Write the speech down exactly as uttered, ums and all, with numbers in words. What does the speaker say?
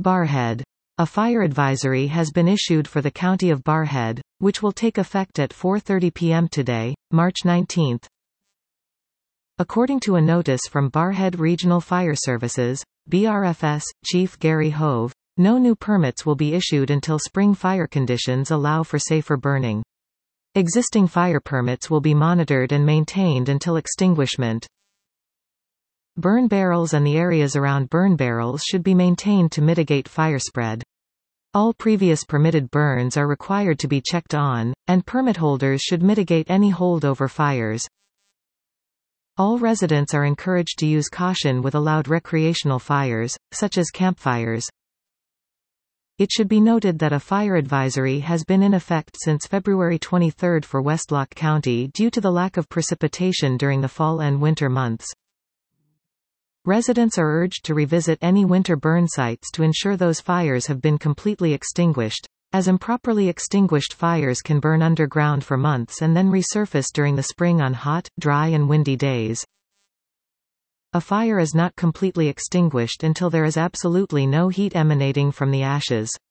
Barrhead. A fire advisory has been issued for the county of Barrhead, which will take effect at four thirty p m today, March nineteenth. According to a notice from Barrhead Regional Fire Services, B R F S, Chief Gary Hove, no new permits will be issued until spring fire conditions allow for safer burning. Existing fire permits will be monitored and maintained until extinguishment. Burn barrels and the areas around burn barrels should be maintained to mitigate fire spread. All previous permitted burns are required to be checked on, and permit holders should mitigate any holdover fires. All residents are encouraged to use caution with allowed recreational fires, such as campfires. It should be noted that a fire advisory has been in effect since February twenty-third for Westlock County due to the lack of precipitation during the fall and winter months. Residents are urged to revisit any winter burn sites to ensure those fires have been completely extinguished, as improperly extinguished fires can burn underground for months and then resurface during the spring on hot, dry and windy days. A fire is not completely extinguished until there is absolutely no heat emanating from the ashes.